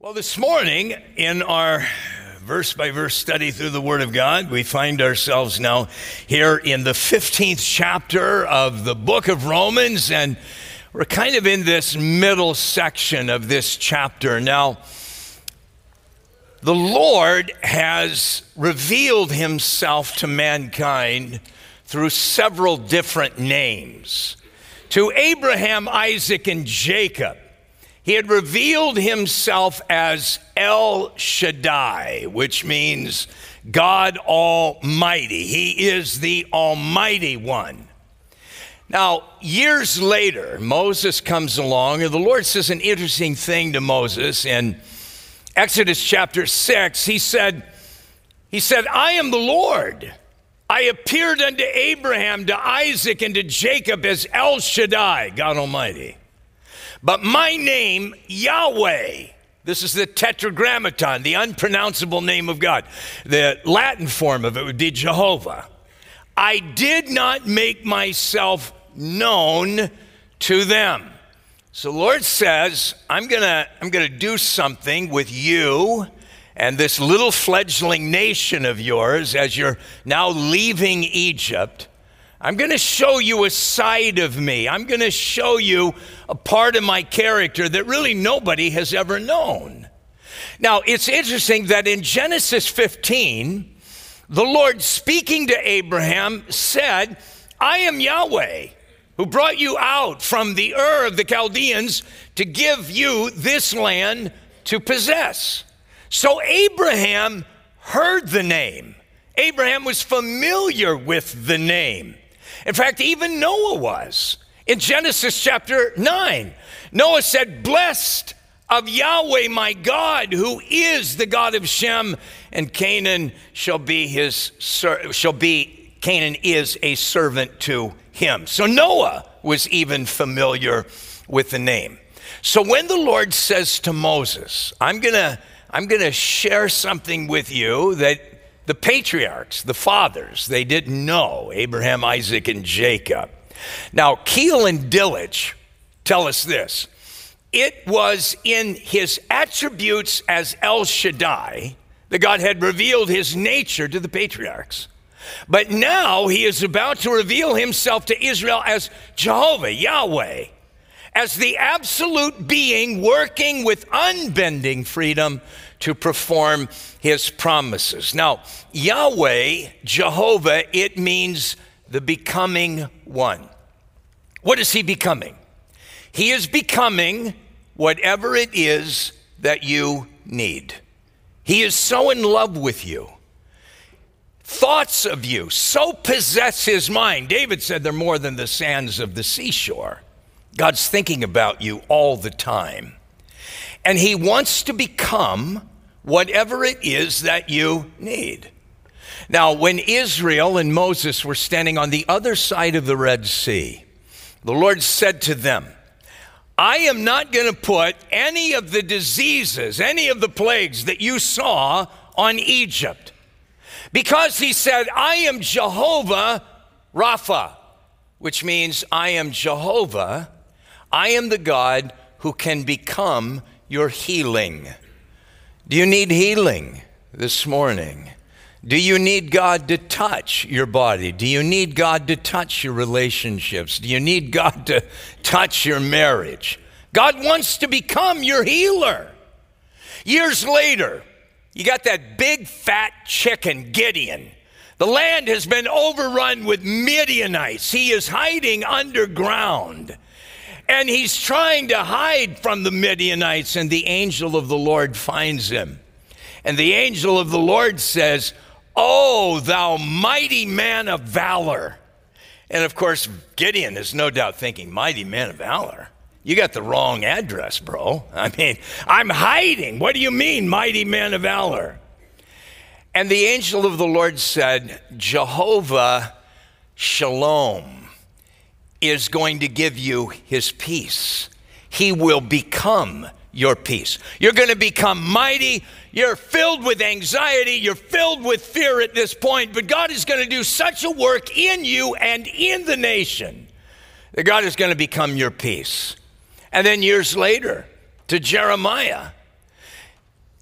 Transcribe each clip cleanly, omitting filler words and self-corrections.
Well, this morning in our verse-by-verse study through the Word of God, we find ourselves now here in the 15th chapter of the book of Romans, and we're kind of in this middle section of this chapter. Now, the Lord has revealed himself to mankind through several different names. To Abraham, Isaac, and Jacob, he had revealed himself as El Shaddai, which means God Almighty. He is the Almighty One. Now, years later, Moses comes along, and the Lord says an interesting thing to Moses. In Exodus chapter 6, he said, I am the Lord. I appeared unto Abraham, to Isaac, and to Jacob as El Shaddai, God Almighty. But my name, Yahweh, this is the tetragrammaton, the unpronounceable name of God. The Latin form of it would be Jehovah. I did not make myself known to them. So the Lord says, I'm gonna do something with you and this little fledgling nation of yours as you're now leaving Egypt. I'm going to show you a side of me. I'm going to show you a part of my character that really nobody has ever known. Now, it's interesting that in Genesis 15, the Lord speaking to Abraham said, I am Yahweh, who brought you out from the Ur of the Chaldeans to give you this land to possess. So Abraham heard the name. Abraham was familiar with the name. In fact, even Noah was. In Genesis chapter 9, Noah said, blessed of Yahweh my God, who is the God of Shem, and Canaan Canaan is a servant to him. So Noah was even familiar with the name. So when the Lord says to Moses, I'm gonna share something with you that the patriarchs, the fathers, they didn't know, Abraham, Isaac, and Jacob. Now, Keel and Delitzsch tell us this. It was in his attributes as El Shaddai that God had revealed his nature to the patriarchs. But now he is about to reveal himself to Israel as Jehovah, Yahweh, as the absolute being working with unbending freedom to perform his promises. Now, Yahweh, Jehovah, it means the becoming one. What is he becoming? He is becoming whatever it is that you need. He is so in love with you. Thoughts of you so possess his mind. David said they're more than the sands of the seashore. God's thinking about you all the time. And he wants to become whatever it is that you need. Now, when Israel and Moses were standing on the other side of the Red Sea, the Lord said to them, I am not going to put any of the diseases, any of the plagues that you saw on Egypt. Because he said, I am Jehovah Rapha, which means I am Jehovah. I am the God who can become your healing. Do you need healing this morning? Do you need God to touch your body? Do you need God to touch your relationships? Do you need God to touch your marriage? God wants to become your healer. Years later, you got that big fat chicken, Gideon. The land has been overrun with Midianites. He is hiding underground. And he's trying to hide from the Midianites, and the angel of the Lord finds him. And the angel of the Lord says, oh, thou mighty man of valor. And of course, Gideon is no doubt thinking, mighty man of valor? You got the wrong address, bro. I mean, I'm hiding. What do you mean, mighty man of valor? And the angel of the Lord said, Jehovah Shalom is going to give you his peace. He will become your peace. You're going to become mighty. You're filled with anxiety. You're filled with fear at this point. But God is going to do such a work in you and in the nation that God is going to become your peace. And then years later, to Jeremiah,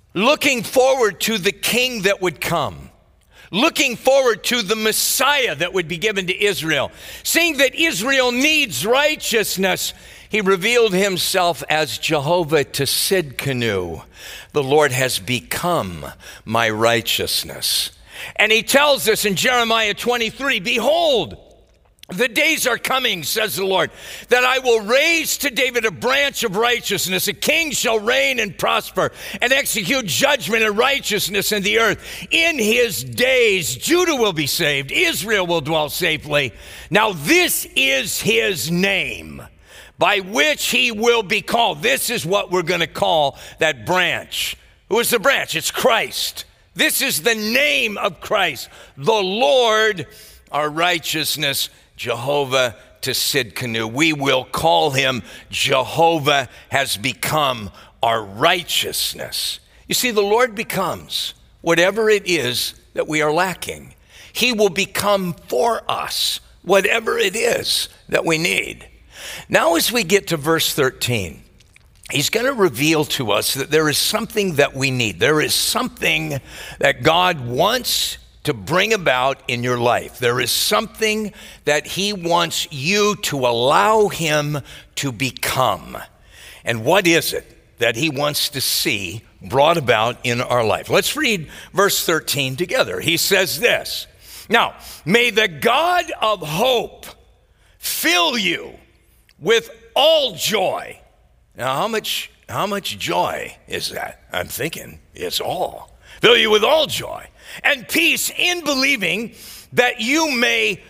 looking forward to the king that would come, looking forward to the Messiah that would be given to Israel. Seeing that Israel needs righteousness, he revealed himself as Jehovah Tsidkenu. The Lord has become my righteousness. And he tells us in Jeremiah 23, behold, the days are coming, says the Lord, that I will raise to David a branch of righteousness. A king shall reign and prosper and execute judgment and righteousness in the earth. In his days, Judah will be saved. Israel will dwell safely. Now this is his name by which he will be called. This is what we're going to call that branch. Who is the branch? It's Christ. This is the name of Christ, the Lord, our righteousness, Jehovah Tsidkenu. We will call him Jehovah has become our righteousness. You see, the Lord becomes whatever it is that we are lacking. He will become for us whatever it is that we need. Now, as we get to verse 13, he's going to reveal to us that there is something that we need. There is something that God wants to bring about in your life. There is something that he wants you to allow him to become. And what is it that he wants to see brought about in our life? Let's read verse 13 together. He says this, now, may the God of hope fill you with all joy. Now, how much joy is that? I'm thinking it's all. Fill you with all joy and peace in believing, that you may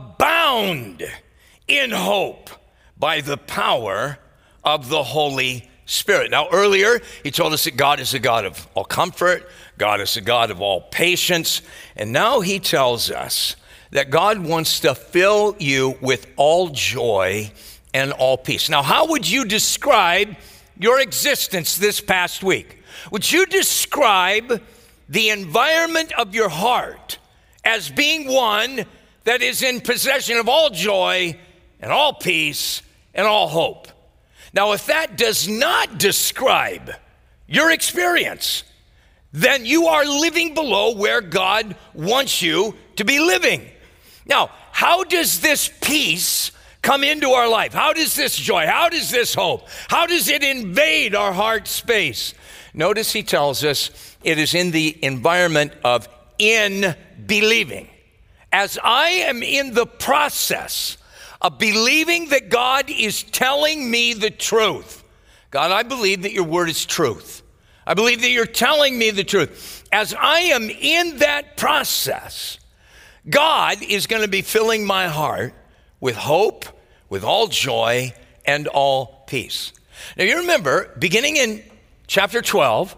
abound in hope by the power of the Holy Spirit. Now, earlier, he told us that God is a God of all comfort. God is a God of all patience. And now he tells us that God wants to fill you with all joy and all peace. Now, how would you describe your existence this past week? Would you describe the environment of your heart as being one that is in possession of all joy and all peace and all hope? Now, if that does not describe your experience, then you are living below where God wants you to be living. Now, how does this peace come into our life? How does this joy, how does this hope, how does it invade our heart space? Notice he tells us it is in the environment of in believing. As I am in the process of believing that God is telling me the truth. God, I believe that your word is truth. I believe that you're telling me the truth. As I am in that process, God is going to be filling my heart with hope, with all joy, and all peace. Now you remember, beginning in chapter 12,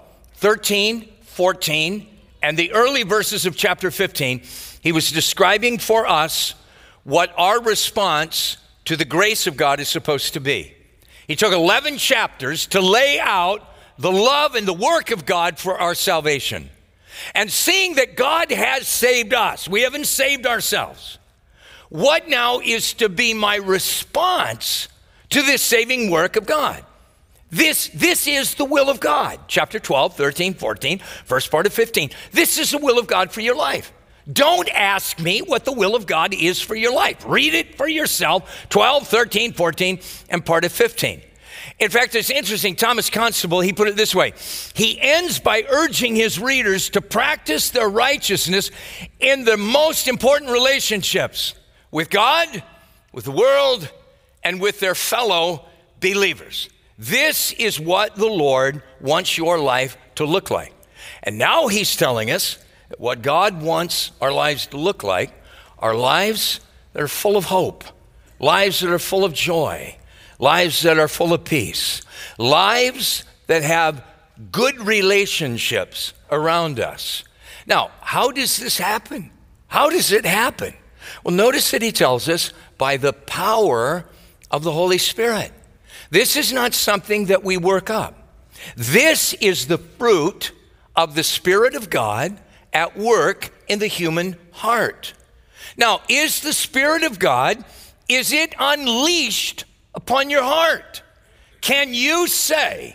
13, 14, and the early verses of chapter 15, he was describing for us what our response to the grace of God is supposed to be. He took 11 chapters to lay out the love and the work of God for our salvation. And seeing that God has saved us, we haven't saved ourselves. What now is to be my response to this saving work of God? This is the will of God. Chapter 12, 13, 14, first part of 15. This is the will of God for your life. Don't ask me what the will of God is for your life. Read it for yourself, 12, 13, 14, and part of 15. In fact, it's interesting, Thomas Constable, he put it this way. He ends by urging his readers to practice their righteousness in the most important relationships with God, with the world, and with their fellow believers. This is what the Lord wants your life to look like. And now he's telling us that what God wants our lives to look like are lives that are full of hope, lives that are full of joy, lives that are full of peace, lives that have good relationships around us. Now, how does this happen? How does it happen? Well, notice that he tells us by the power of the Holy Spirit. This is not something that we work up. This is the fruit of the Spirit of God at work in the human heart. Now, is the Spirit of God, is it unleashed upon your heart? Can you say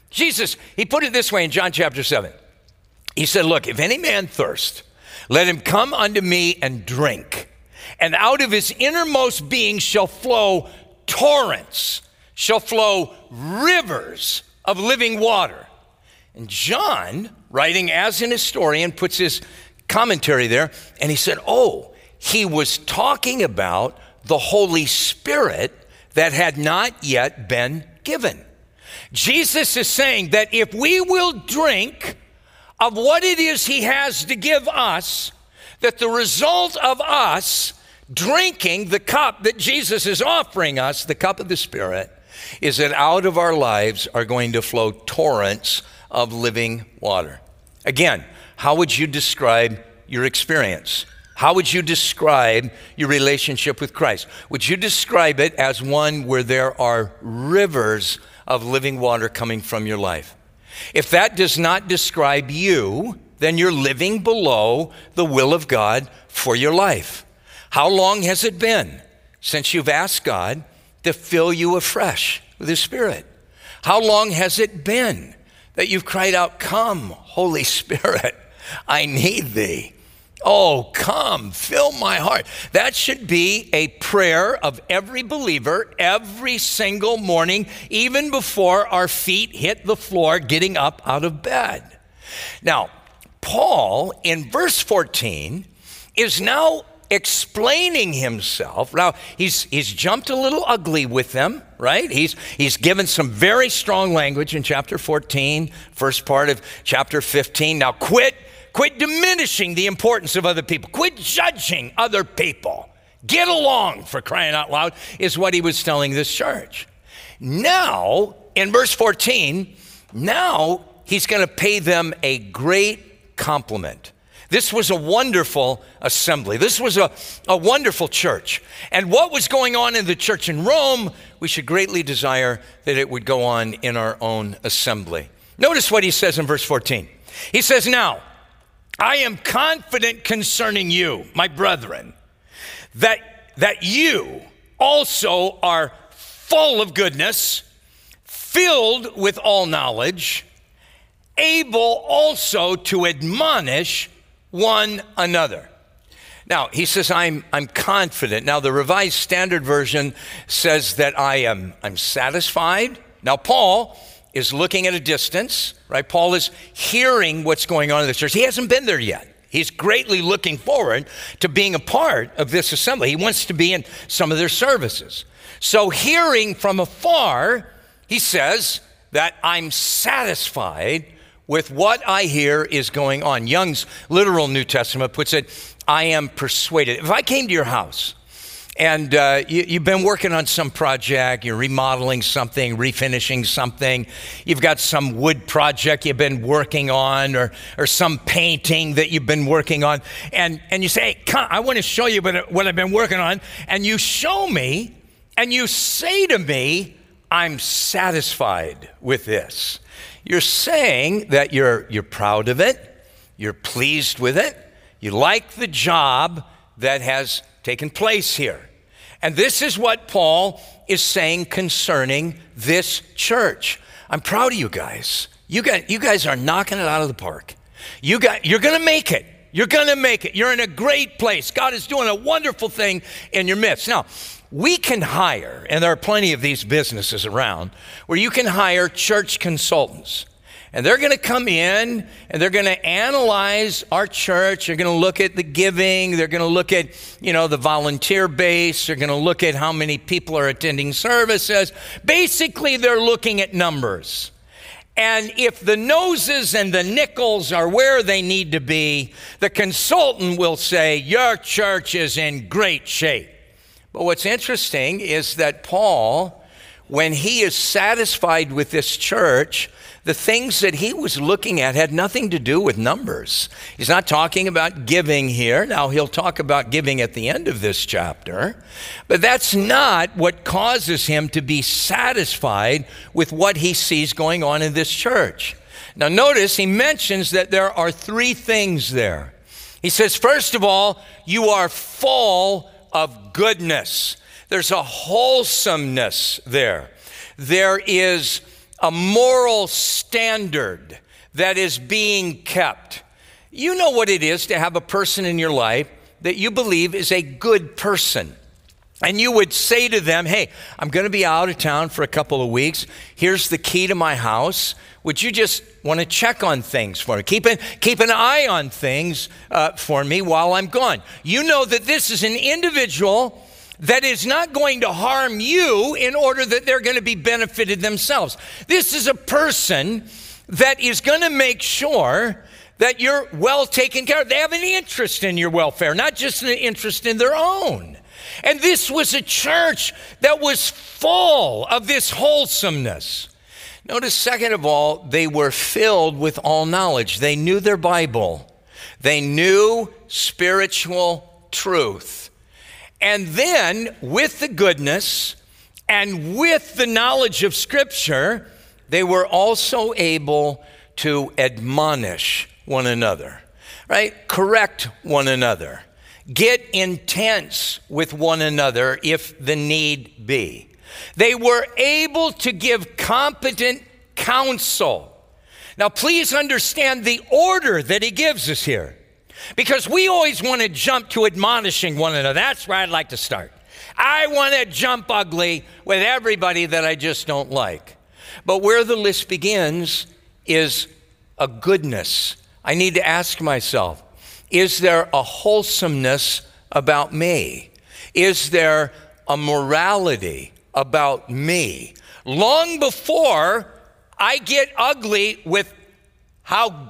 Jesus, he put it this way in John chapter 7. He said, look, if any man thirst, let him come unto me and drink. And out of his innermost being shall flow torrents, shall flow rivers of living water. And John, writing as an historian, puts his commentary there, and he said, oh, he was talking about the Holy Spirit that had not yet been given. Jesus is saying that if we will drink of what it is he has to give us, that the result of us drinking the cup that Jesus is offering us, the cup of the Spirit, is that out of our lives are going to flow torrents of living water. Again, how would you describe your experience? How would you describe your relationship with Christ? Would you describe it as one where there are rivers of living water coming from your life? If that does not describe you, then you're living below the will of God for your life. How long has it been since you've asked God to fill you afresh with His Spirit? How long has it been that you've cried out, come, Holy Spirit, I need Thee. Oh, come, fill my heart. That should be a prayer of every believer every single morning, even before our feet hit the floor getting up out of bed. Now, Paul, in verse 14, is now explaining himself. Now, he's jumped a little ugly with them, right? He's given some very strong language in chapter 14, first part of chapter 15. Now, quit diminishing the importance of other people. Quit judging other people. Get along, for crying out loud, is what he was telling this church. Now, in verse 14, now he's going to pay them a great compliment. This was a wonderful assembly. This was a wonderful church. And what was going on in the church in Rome, we should greatly desire that it would go on in our own assembly. Notice what he says in verse 14. He says, now, I am confident concerning you, my brethren, that you also are full of goodness, filled with all knowledge, able also to admonish one another. Now, he says, I'm confident. Now, the Revised Standard Version says that I'm satisfied. Now, Paul is looking at a distance, right? Paul is hearing what's going on in the church. He hasn't been there yet. He's greatly looking forward to being a part of this assembly. He wants to be in some of their services. So hearing from afar, he says that I'm satisfied with what I hear is going on. Young's literal New Testament puts it, I am persuaded. If I came to your house and you've been working on some project, you're remodeling something, refinishing something, you've got some wood project you've been working on or some painting that you've been working on, and you say, hey, come, I want to show you what I've been working on, and you show me, and you say to me, I'm satisfied with this. You're saying that you're proud of it, you're pleased with it, you like the job that has taken place here. And this is what Paul is saying concerning this church. I'm proud of you guys. You guys are knocking it out of the park. You're going to make it. You're going to make it. You're in a great place. God is doing a wonderful thing in your midst. Now, we can hire, and there are plenty of these businesses around, where you can hire church consultants. And they're going to come in and they're going to analyze our church. They're going to look at the giving. They're going to look at, the volunteer base. They're going to look at how many people are attending services. Basically, they're looking at numbers. And if the noses and the nickels are where they need to be, the consultant will say, your church is in great shape. But what's interesting is that Paul, when he is satisfied with this church, the things that he was looking at had nothing to do with numbers. He's not talking about giving here. Now, he'll talk about giving at the end of this chapter, but that's not what causes him to be satisfied with what he sees going on in this church. Now, notice he mentions that there are three things there. He says, first of all, you are full of goodness. There's a wholesomeness there. There is a moral standard that is being kept. You know what it is to have a person in your life that you believe is a good person. And you would say to them, hey, I'm going to be out of town for a couple of weeks. Here's the key to my house. Would you just want to check on things for me? Keep an eye on things for me while I'm gone. You know that this is an individual that is not going to harm you in order that they're going to be benefited themselves. This is a person that is going to make sure that you're well taken care of. They have an interest in your welfare, not just an interest in their own. And this was a church that was full of this wholesomeness. Notice, second of all, they were filled with all knowledge. They knew their Bible. They knew spiritual truth. And then, with the goodness and with the knowledge of Scripture, they were also able to admonish one another, right? Correct one another. Get intense with one another if the need be. They were able to give competent counsel. Now, please understand the order that he gives us here, because we always want to jump to admonishing one another. That's where I'd like to start. I want to jump ugly with everybody that I just don't like. But where the list begins is a goodness. I need to ask myself, is there a wholesomeness about me? Is there a morality about me? Long before I get ugly with how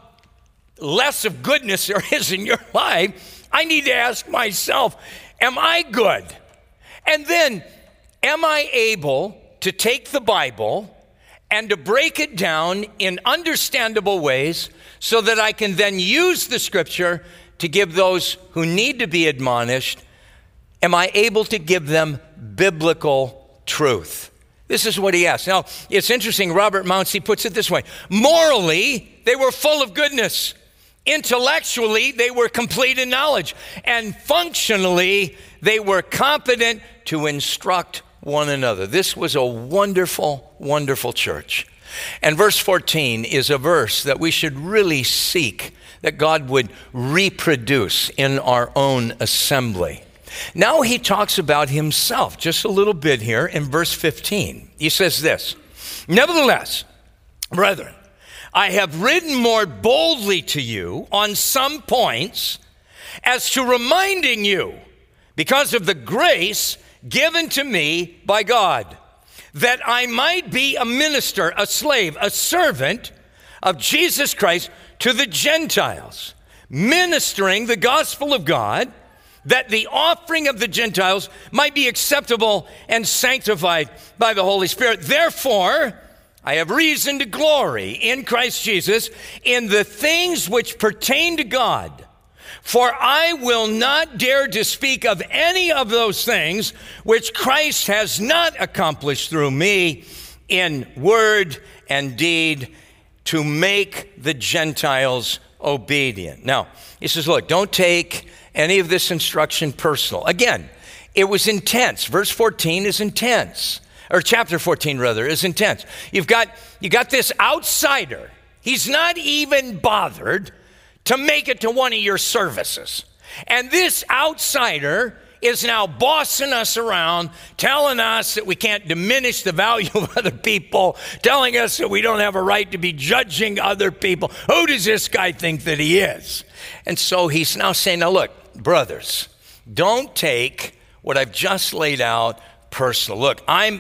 less of goodness there is in your life, I need to ask myself, am I good? And then, am I able to take the Bible and to break it down in understandable ways so that I can then use the Scripture to give those who need to be admonished? Am I able to give them biblical truth? This is what he asks. Now, it's interesting, Robert Mounce, he puts it this way. Morally, they were full of goodness. Intellectually, they were complete in knowledge. And functionally, they were competent to instruct one another. This was a wonderful, wonderful church. And verse 14 is a verse that we should really seek that God would reproduce in our own assembly. Now he talks about himself just a little bit here in verse 15. He says this, nevertheless, brethren, I have written more boldly to you on some points as to reminding you, because of the grace given to me by God, that I might be a minister, a slave, a servant of Jesus Christ to the Gentiles, ministering the gospel of God, that the offering of the Gentiles might be acceptable and sanctified by the Holy Spirit. Therefore, I have reason to glory in Christ Jesus in the things which pertain to God. For I will not dare to speak of any of those things which Christ has not accomplished through me in word and deed, to make the Gentiles obedient. Now, he says, look, don't take any of this instruction personal. Again, it was intense. Verse 14 is intense, or chapter 14 rather, is intense. You got this outsider. He's not even bothered to make it to one of your services. And this outsider is now bossing us around, telling us that we can't diminish the value of other people, telling us that we don't have a right to be judging other people. Who does this guy think that he is? And so he's now saying, now look, brothers, don't take what I've just laid out personal. Look, I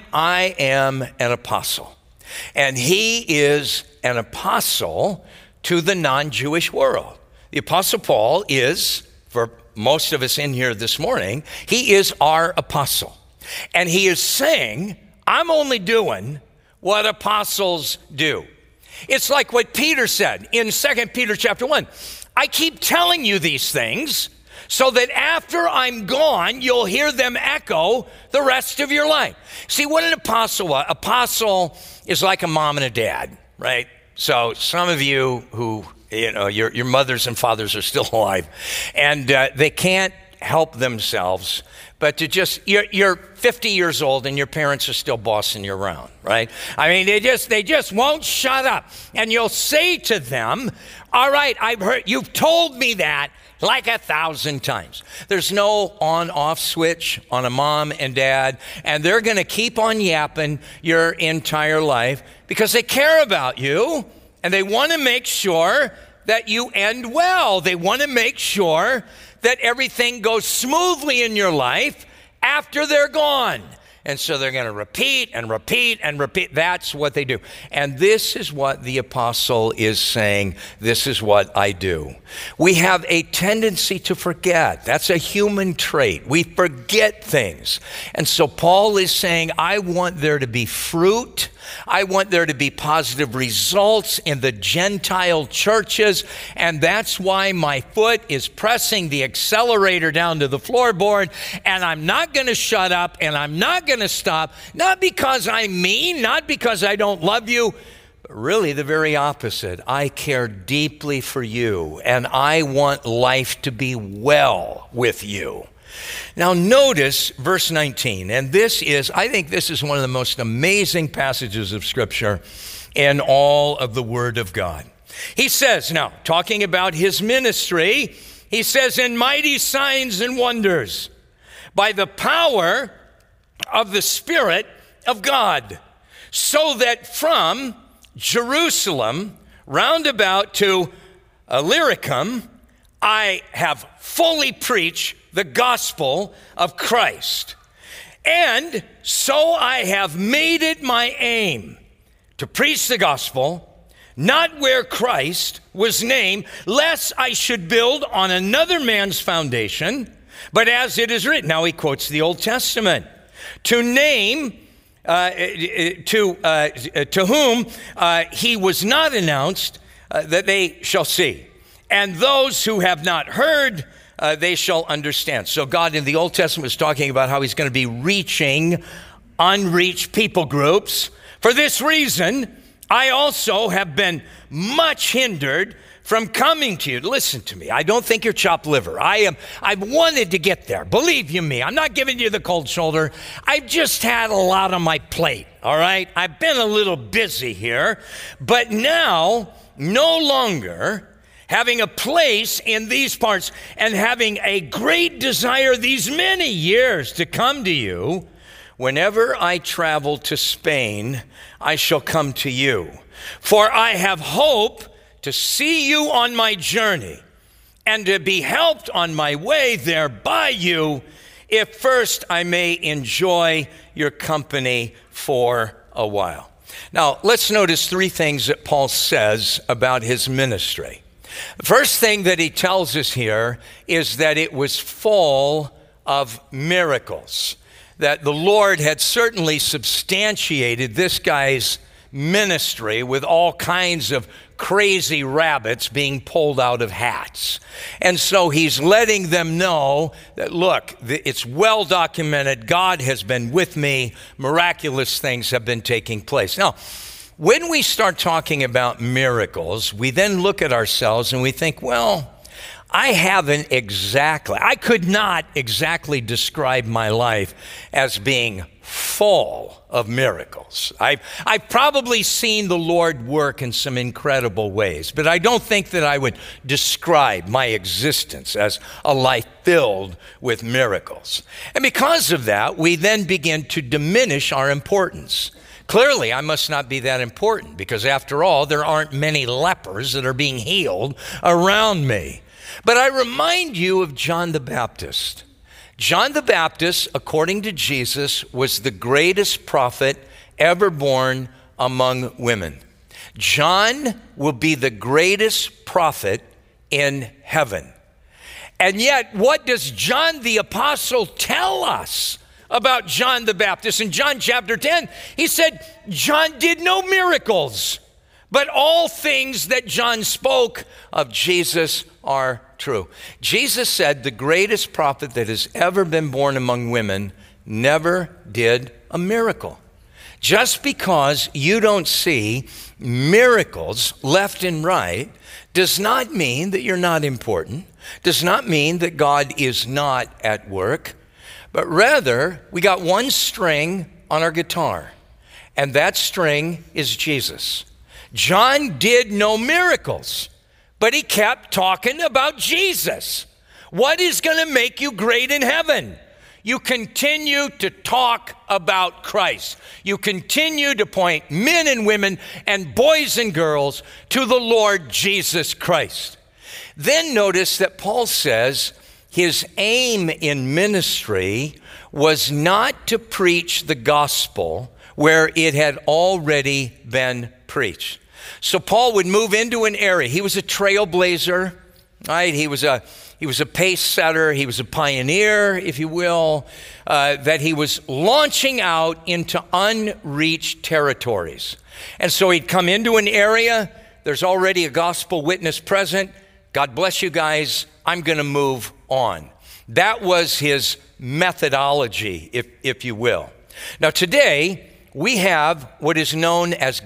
am an apostle, and he is an apostle to the non-Jewish world. The Apostle Paul is, for most of us in here this morning, he is our apostle. And he is saying, I'm only doing what apostles do. It's like what Peter said in 2 Peter chapter 1. I keep telling you these things so that after I'm gone, you'll hear them echo the rest of your life. See, what an apostle was. Apostle is like a mom and a dad, right? So some of you who, you know, your mothers and fathers are still alive, and they can't help themselves but to just, you're 50 years old and your parents are still bossing you around, right? I mean, they just won't shut up. And you'll say to them, all right, I've heard, you've told me that like 1,000 times. There's no on-off switch on a mom and dad, and they're going to keep on yapping your entire life because they care about you and they want to make sure that you end well. They want to make sure that everything goes smoothly in your life after they're gone. And so they're going to repeat and repeat and repeat. That's what they do. And this is what the apostle is saying. This is what I do. We have a tendency to forget. That's a human trait. We forget things. And so Paul is saying, I want there to be fruit. I want there to be positive results in the Gentile churches, and that's why my foot is pressing the accelerator down to the floorboard, and I'm not going to shut up, and I'm not going to stop, not because I'm mean, not because I don't love you, but really the very opposite. I care deeply for you, and I want life to be well with you. Now notice verse 19, and I think this is one of the most amazing passages of Scripture in all of the Word of God. He says, now, talking about his ministry, he says, in mighty signs and wonders, by the power of the Spirit of God, so that from Jerusalem round about to Illyricum, I have fully preached the gospel of Christ. And so I have made it my aim to preach the gospel, not where Christ was named, lest I should build on another man's foundation, but as it is written. Now he quotes the Old Testament. To name, to whom he was not announced, that they shall see. And those who have not heard, they shall understand. So God in the Old Testament was talking about how he's going to be reaching unreached people groups. For this reason, I also have been much hindered from coming to you. Listen to me. I don't think you're chopped liver. I've wanted to get there. Believe you me. I'm not giving you the cold shoulder. I've just had a lot on my plate. All right. I've been a little busy here, but now no longer having a place in these parts and having a great desire these many years to come to you, whenever I travel to Spain, I shall come to you. For I have hope to see you on my journey and to be helped on my way there by you, if first I may enjoy your company for a while. Now, let's notice three things that Paul says about his ministry. The first thing that he tells us here is that it was full of miracles, that the Lord had certainly substantiated this guy's ministry with all kinds of crazy rabbits being pulled out of hats. And so he's letting them know that, look, it's well documented. God has been with me. Miraculous things have been taking place. Now, when we start talking about miracles, we then look at ourselves and we think, well, I could not exactly describe my life as being full of miracles. I've probably seen the Lord work in some incredible ways, but I don't think that I would describe my existence as a life filled with miracles. And because of that, we then begin to diminish our importance. Clearly, I must not be that important because after all, there aren't many lepers that are being healed around me. But I remind you of John the Baptist. John the Baptist, according to Jesus, was the greatest prophet ever born among women. John will be the greatest prophet in heaven. And yet, what does John the Apostle tell us about John the Baptist? In John chapter 10, he said, John did no miracles, but all things that John spoke of Jesus are true. Jesus said the greatest prophet that has ever been born among women never did a miracle. Just because you don't see miracles left and right does not mean that you're not important, does not mean that God is not at work, but rather we got one string on our guitar, and that string is Jesus. John did no miracles, but he kept talking about Jesus. What is going to make you great in heaven? You continue to talk about Christ. You continue to point men and women and boys and girls to the Lord Jesus Christ. Then notice that Paul says his aim in ministry was not to preach the gospel where it had already been preached. So Paul would move into an area. He was a trailblazer, right? He was a pace setter. He was a pioneer, if you will, that he was launching out into unreached territories. And so he'd come into an area. There's already a gospel witness present. God bless you guys. I'm going to move on. That was his methodology, if you will. Now today, we have what is known as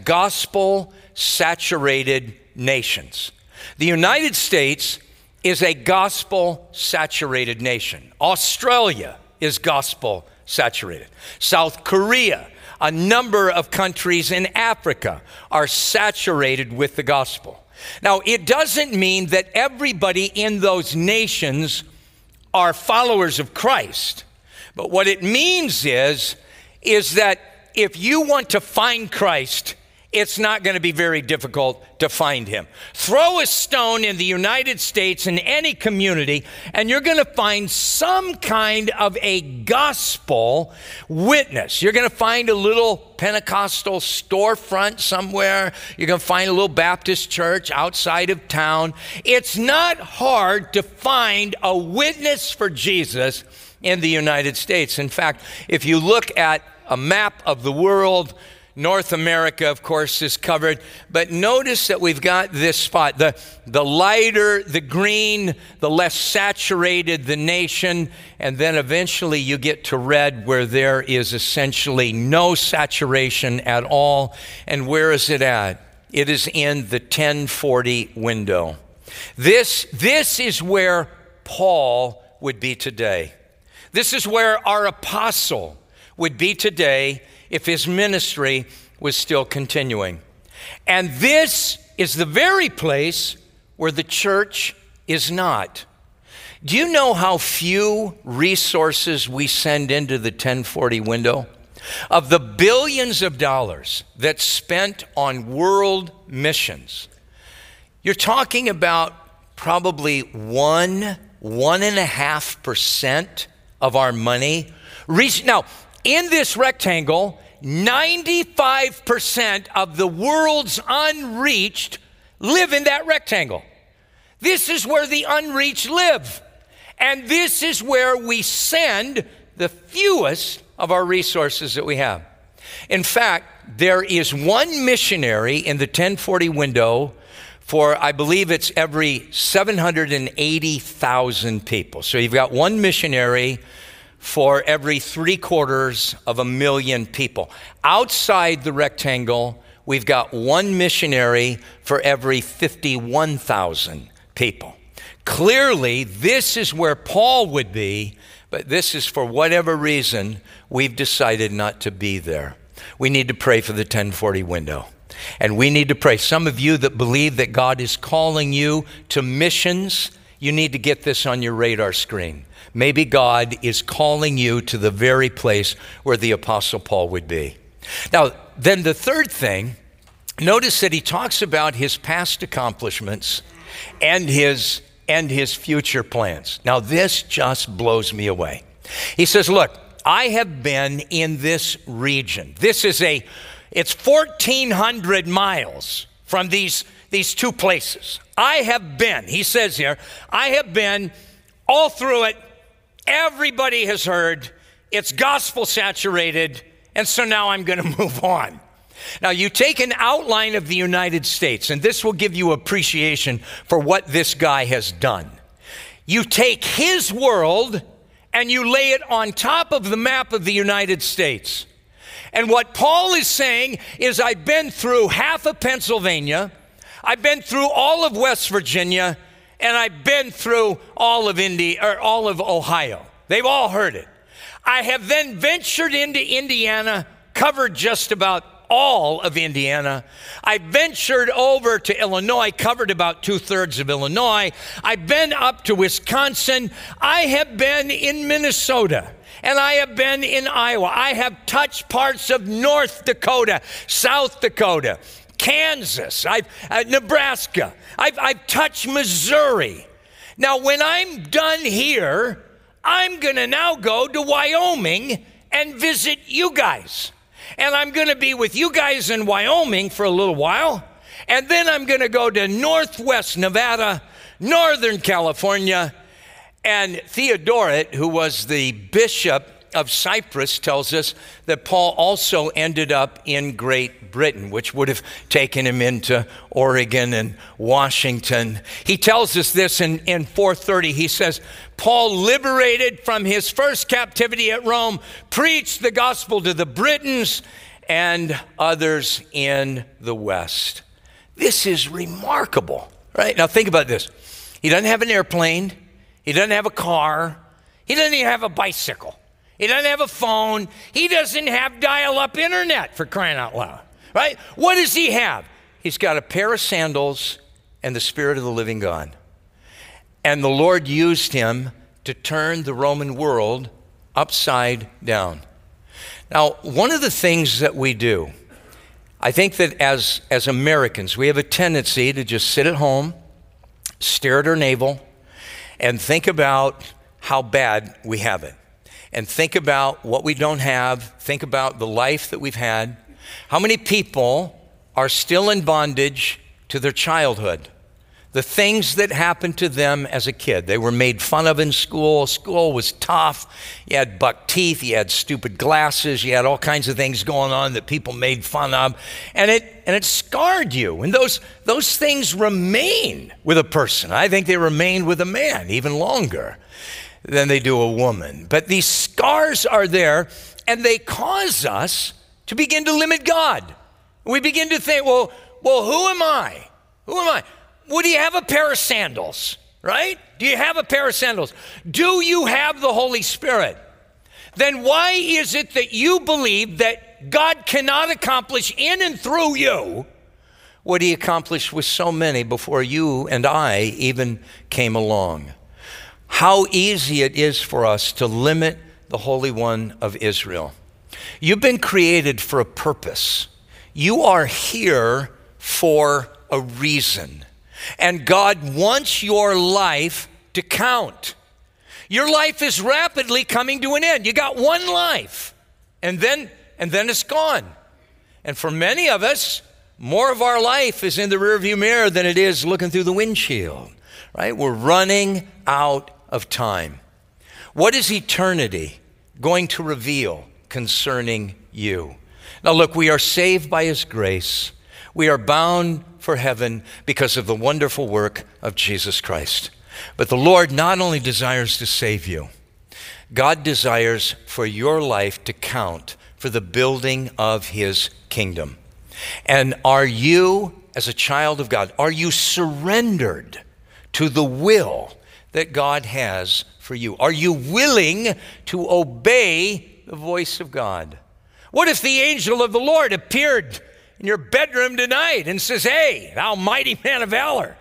gospel-saturated nations. The United States is a gospel-saturated nation. Australia is gospel-saturated. South Korea, a number of countries in Africa are saturated with the gospel. Now, it doesn't mean that everybody in those nations are followers of Christ. But what it means is that if you want to find Christ, it's not going to be very difficult to find him. Throw a stone in the United States in any community, and you're going to find some kind of a gospel witness. You're going to find a little Pentecostal storefront somewhere. You're going to find a little Baptist church outside of town. It's not hard to find a witness for Jesus in the United States. In fact, if you look at a map of the world, North America, of course, is covered, but notice that we've got this spot. The lighter the green, the less saturated the nation, and then eventually you get to red where there is essentially no saturation at all. And where is it at? It is in the 1040 window. This is where Paul would be today. This is where our apostle would be today if his ministry was still continuing. And this is the very place where the church is not. Do you know how few resources we send into the 1040 window? Of the billions of dollars that's spent on world missions, you're talking about probably 1.5% of our money. Now, in this rectangle, 95% of the world's unreached live in that rectangle. This is where the unreached live. And this is where we send the fewest of our resources that we have. In fact, there is one missionary in the 1040 window for, I believe it's every 780,000 people. So you've got one missionary for every 750,000 people. Outside the rectangle, we've got one missionary for every 51,000 people. Clearly, this is where Paul would be, but this is for whatever reason, we've decided not to be there. We need to pray for the 1040 window. And we need to pray. Some of you that believe that God is calling you to missions, you need to get this on your radar screen. Maybe God is calling you to the very place where the Apostle Paul would be. Now, then the third thing, notice that he talks about his past accomplishments and his future plans. Now, this just blows me away. He says, look, I have been in this region. It's 1,400 miles from these two places. I have been, he says here, I have been all through it. Everybody has heard. It's gospel saturated. And so now I'm going to move on. Now, you take an outline of the United States, and this will give you appreciation for what this guy has done. You take his world and you lay it on top of the map of the United States. And what Paul is saying is, I've been through half of Pennsylvania, I've been through all of West Virginia, and I've been through all of Ohio. They've all heard it. I have then ventured into Indiana, covered just about all of Indiana. I ventured over to Illinois, covered about 2/3 of Illinois. I've been up to Wisconsin. I have been in Minnesota, and I have been in Iowa. I have touched parts of North Dakota, South Dakota, Kansas, Nebraska. I've touched Missouri. Now, when I'm done here, I'm going to now go to Wyoming and visit you guys. And I'm going to be with you guys in Wyoming for a little while. And then I'm going to go to Northwest Nevada, Northern California. And Theodoret, who was the bishop of Cyprus, tells us that Paul also ended up in Great Britain, which would have taken him into Oregon and Washington. He tells us this in 430. He says, Paul, liberated from his first captivity at Rome, preached the gospel to the Britons and others in the West. This is remarkable, right? Now think about this. He doesn't have an airplane. He doesn't have a car. He doesn't even have a bicycle. He doesn't have a phone. He doesn't have dial-up internet, for crying out loud, right? What does he have? He's got a pair of sandals and the Spirit of the living God. And the Lord used him to turn the Roman world upside down. Now, one of the things that we do, I think that as Americans, we have a tendency to just sit at home, stare at our navel, and think about how bad we have it. And think about what we don't have. Think about the life that we've had. How many people are still in bondage to their childhood? The things that happened to them as a kid. They were made fun of in school. School was tough. You had buck teeth. You had stupid glasses. You had all kinds of things going on that people made fun of. And it scarred you. And those things remain with a person. I think they remain with a man even longer than they do a woman. But these scars are there, and they cause us to begin to limit God. We begin to think, well, who am I? Who am I? Well, do you have a pair of sandals, right? Do you have a pair of sandals? Do you have the Holy Spirit? Then why is it that you believe that God cannot accomplish in and through you what he accomplished with so many before you and I even came along? How easy it is for us to limit the Holy One of Israel. You've been created for a purpose. You are here for a reason. And God wants your life to count. Your life is rapidly coming to an end. You got one life, and then it's gone. And for many of us, more of our life is in the rearview mirror than it is looking through the windshield, right? We're running out of time. What is eternity going to reveal concerning you? Now look, we are saved by his grace. We are bound for heaven because of the wonderful work of Jesus Christ. But the Lord not only desires to save you, God desires for your life to count for the building of his kingdom. And are you, as a child of God, are you surrendered to the will that God has for you? Are you willing to obey the voice of God? What if the angel of the Lord appeared in your bedroom tonight and says, hey, thou mighty man of valor,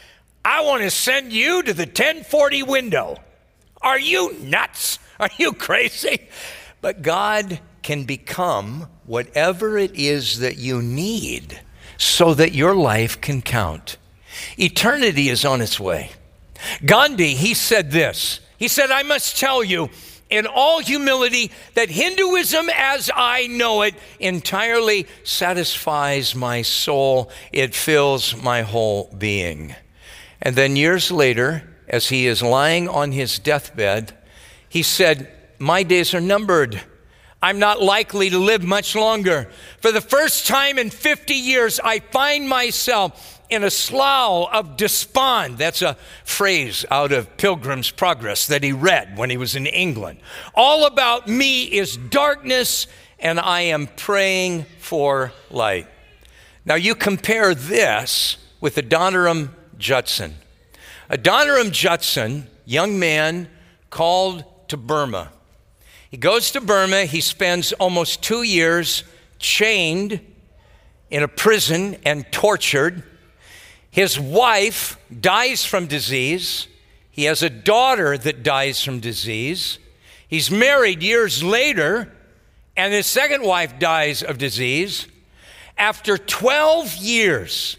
I want to send you to the 1040 window. Are you nuts? Are you crazy? But God can become whatever it is that you need so that your life can count. Eternity is on its way. Gandhi, he said this. He said, I must tell you in all humility that Hinduism as I know it entirely satisfies my soul. It fills my whole being. And then years later, as he is lying on his deathbed, he said, my days are numbered. I'm not likely to live much longer. For the first time in 50 years, I find myself in a slough of despond. That's a phrase out of Pilgrim's Progress that he read when he was in England. All about me is darkness, and I am praying for light. Now you compare this with Adoniram Judson. Adoniram Judson, young man called to Burma. He goes to Burma. He spends almost 2 years chained in a prison and tortured. His wife dies from disease. He has a daughter that dies from disease. He's married years later, and his second wife dies of disease. After 12 years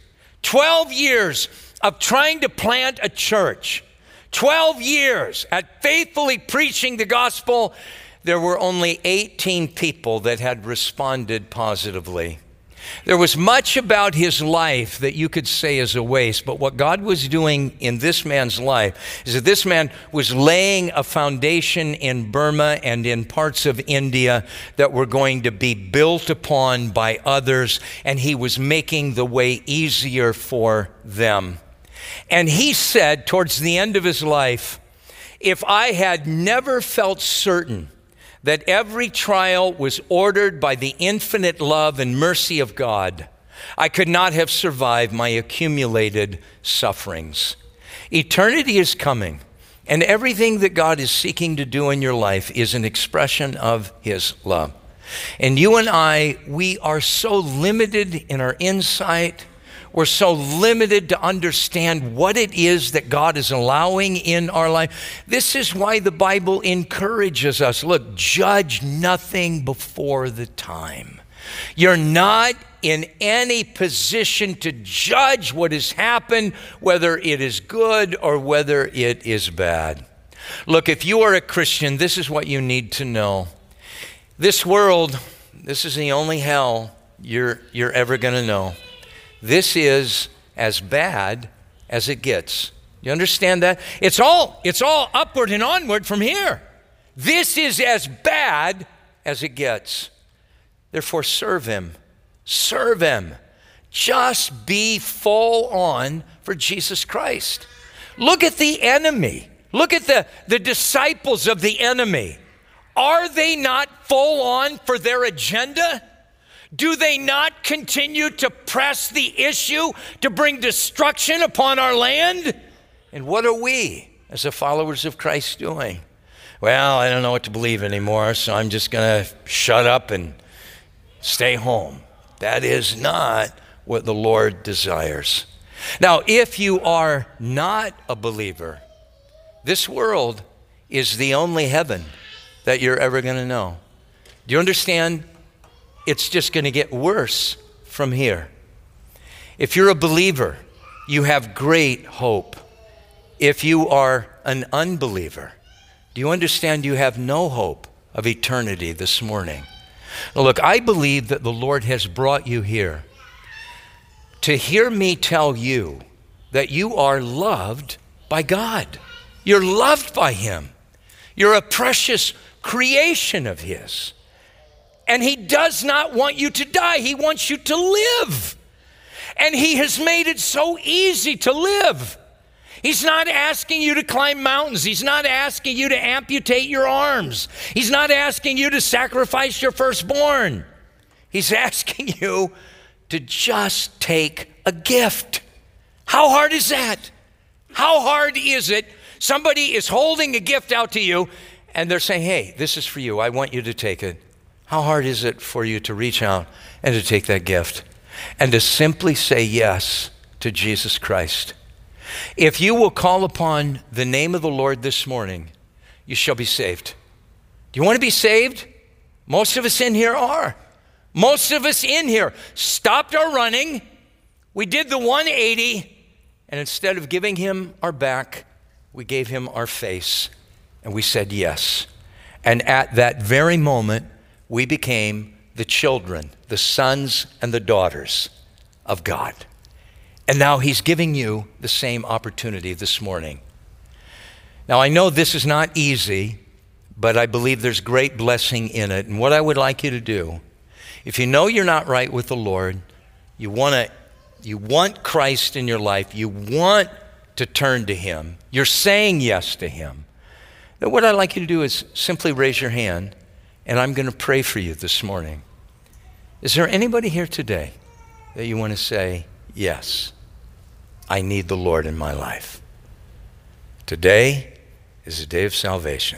of trying to plant a church, 12 years at faithfully preaching the gospel, there were only 18 people that had responded positively. There was much about his life that you could say is a waste, but what God was doing in this man's life is that this man was laying a foundation in Burma and in parts of India that were going to be built upon by others, and he was making the way easier for them. And he said towards the end of his life, if I had never felt certain that every trial was ordered by the infinite love and mercy of God, I could not have survived my accumulated sufferings. Eternity is coming, and everything that God is seeking to do in your life is an expression of his love. And you and I, we are so limited in our insight. We're so limited to understand what it is that God is allowing in our life. This is why the Bible encourages us. Look, judge nothing before the time. You're not in any position to judge what has happened, whether it is good or whether it is bad. Look, if you are a Christian, this is what you need to know. This world, this is the only hell you're ever going to know. This is as bad as it gets. You understand that? It's all upward and onward from here. This is as bad as it gets. Therefore, serve him. Serve him. Just be full on for Jesus Christ. Look at the enemy. Look at the disciples of the enemy. Are they not full on for their agenda? Do they not continue to press the issue to bring destruction upon our land? And what are we, as the followers of Christ, doing? Well, I don't know what to believe anymore, so I'm just going to shut up and stay home. That is not what the Lord desires. Now, if you are not a believer, this world is the only heaven that you're ever going to know. Do you understand? It's just going to get worse from here. If you're a believer, you have great hope. If you are an unbeliever, do you understand you have no hope of eternity this morning? Now look, I believe that the Lord has brought you here to hear me tell you that you are loved by God. You're loved by him. You're a precious creation of his. And he does not want you to die. He wants you to live. And he has made it so easy to live. He's not asking you to climb mountains. He's not asking you to amputate your arms. He's not asking you to sacrifice your firstborn. He's asking you to just take a gift. How hard is that? How hard is it? Somebody is holding a gift out to you and they're saying, hey, this is for you. I want you to take it. How hard is it for you to reach out and to take that gift and to simply say yes to Jesus Christ? If you will call upon the name of the Lord this morning, you shall be saved. Do you want to be saved? Most of us in here are. Most of us in here stopped our running. We did the 180, and instead of giving him our back, we gave him our face, and we said yes. And at that very moment, we became the children, the sons and the daughters of God. And now he's giving you the same opportunity this morning. Now, I know this is not easy, but I believe there's great blessing in it. And what I would like you to do, if you know you're not right with the Lord, you want Christ in your life, you want to turn to him, you're saying yes to him, then what I'd like you to do is simply raise your hand, and I'm going to pray for you this morning. Is there anybody here today that you want to say yes? I need the Lord in my life. Today is a day of salvation.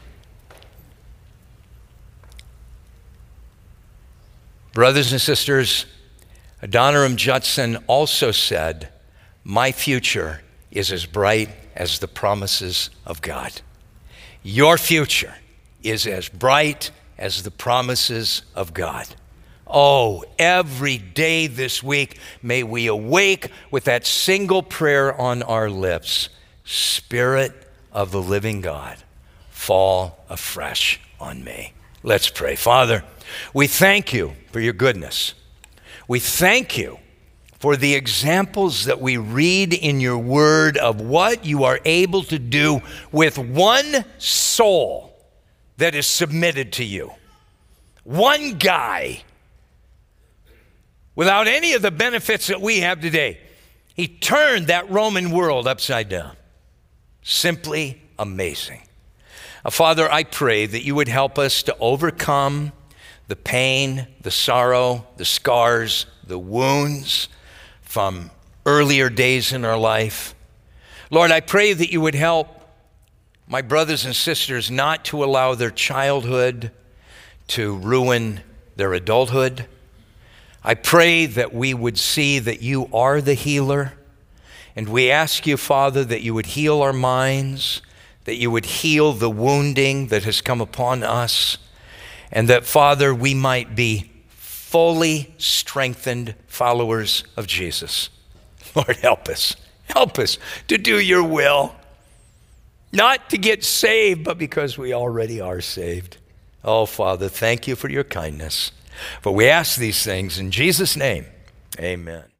Brothers and sisters, Adoniram Judson also said, my future is as bright as the promises of God. Your future is as bright as the promises of God. Oh, every day this week, may we awake with that single prayer on our lips. Spirit of the living God, fall afresh on me. Let's pray. Father, we thank you for your goodness. We thank you for the examples that we read in your word of what you are able to do with one soul that is submitted to you. One guy, without any of the benefits that we have today, he turned that Roman world upside down. Simply amazing. Father, I pray that you would help us to overcome the pain, the sorrow, the scars, the wounds from earlier days in our life. Lord, I pray that you would help my brothers and sisters not to allow their childhood to ruin their adulthood. I pray that we would see that you are the healer. And we ask you, Father, that you would heal our minds, that you would heal the wounding that has come upon us, and that, Father, we might be fully strengthened followers of Jesus. Lord, help us. Help us to do your will. Not to get saved, but because we already are saved. Oh, Father, thank you for your kindness. For we ask these things in Jesus' name, amen.